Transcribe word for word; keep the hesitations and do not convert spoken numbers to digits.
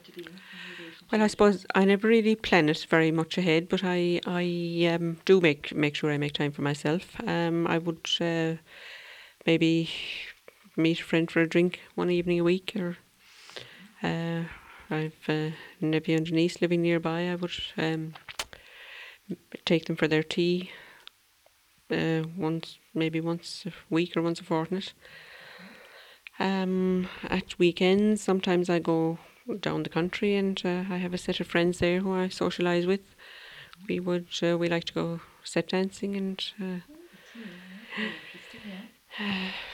to be in, in relation Well, to I it? suppose I never really plan it very much ahead, but I I um, do make make sure I make time for myself. Um, I would uh, maybe meet a friend for a drink one evening a week, or uh, I've a nephew and a niece living nearby. I would um, take them for their tea uh, once, maybe once a week or once a fortnight. Um, at weekends, sometimes I go down the country, and uh, I have a set of friends there who I socialise with. We would uh, we like to go set dancing, and uh, Oh, that's really nice. Very interesting, yeah.